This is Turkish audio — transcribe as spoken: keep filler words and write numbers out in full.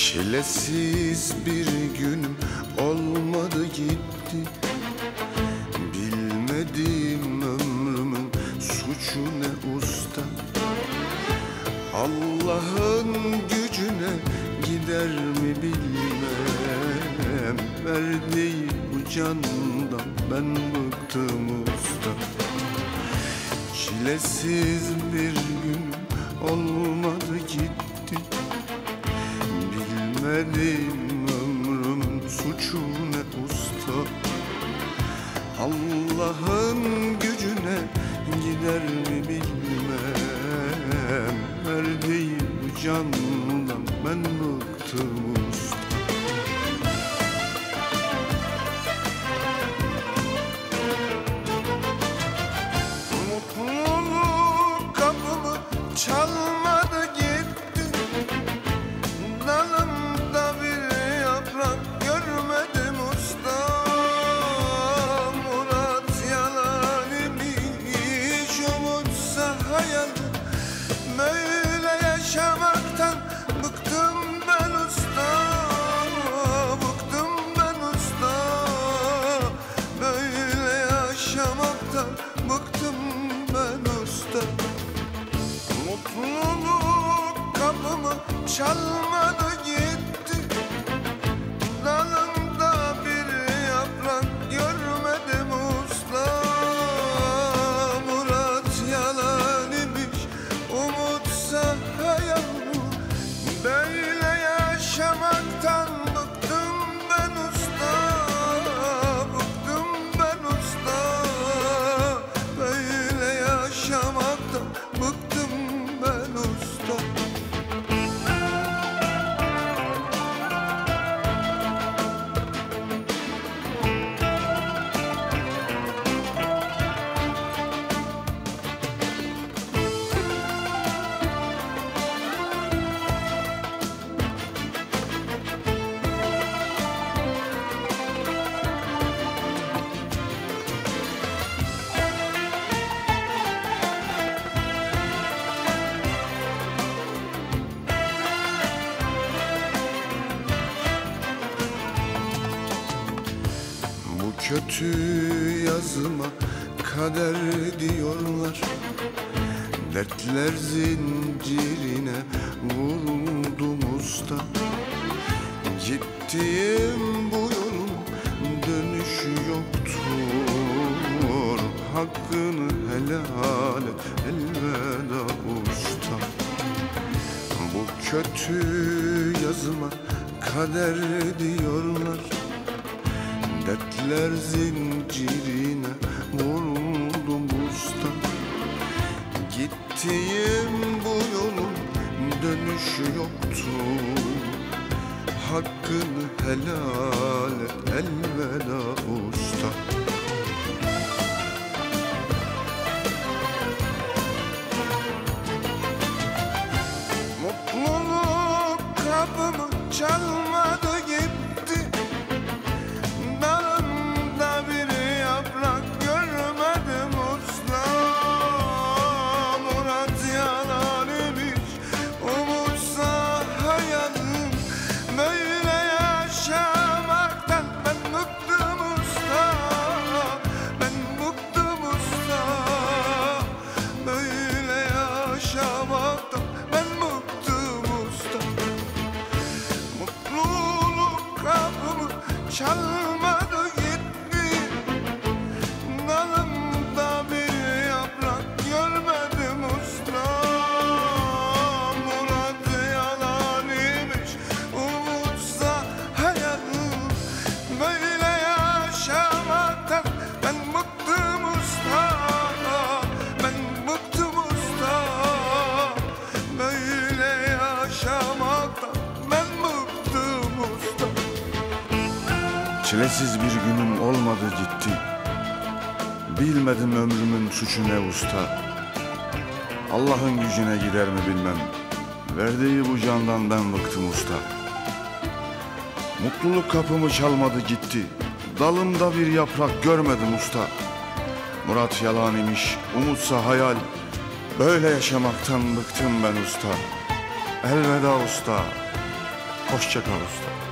Çilesiz bir günüm olmadı gitti. Bilmediğim ömrümün suçu ne usta. Allah'ın gücüne gider mi bilmem. Verdiği bu candan ben bıktım usta. Çilesiz bir günüm olmadı gitti. Bilmedim ömrümün suçu ne usta. Allah'ın gücüne gider mi bilmem. Verdiği bu candan ben bıktım usta. Mutluluk kapımı çalmadı gitti. Dalımda bir yaprak görmedim usta. Murat yalan imiş, umutsa hayal. Böyle yaşamaktan bıktım ben usta. Bıktım ben usta. Böyle yaşamaktan bıktım ben usta. Mutluluk kapımı çalmadı gitti. Dalında bir yaprak görmedim usta. Murat yalan imiş, umutsa hayal. Böyle yaşamaktan bıktım ben usta. Bıktım ben usta. Böyle yaşamaktan bıktım ben usta. Kötü yazıma kader diyorlar. Dertler zincirine vuruldum usta. Gittiğim bu yolun dönüşü yoktur. Hakkını helal et, elveda usta. Bu kötü yazıma kader diyorlar. Dertler zincirine vuruldum usta. Gittiğim bu yolun dönüşü yoktu. Hakkını helal et, elveda usta. Mutluluk kapımı çalmadı gitti. Dalımda bir yaprak görmedim usta. Murat yalan imiş, umutsa hayal. Böyle yaşamaktan ben bıktım usta. Ben bıktım usta. Böyle yaşamaktan ben bıktım usta. Mutluluk kapımı çalmadı gitti. Dalımda bir yaprak görmedim usta. Murat yalan imiş, umutsa hayal. Böyle yaşamaktan ben bıktım usta. Ben bıktım usta. Böyle yaşamaktan ben bıktım usta. Çilesiz bir günüm olmadı gitti. Bilmedim ömrümün suçu ne usta. Allah'ın gücüne gider mi bilmem. Verdiği bu candan ben bıktım usta. Mutluluk kapımı çalmadı gitti. Dalımda bir yaprak görmedim usta. Murat yalan imiş, umutsa hayal. Böyle yaşamaktan bıktım ben usta. Elveda usta. Hoşça kal usta.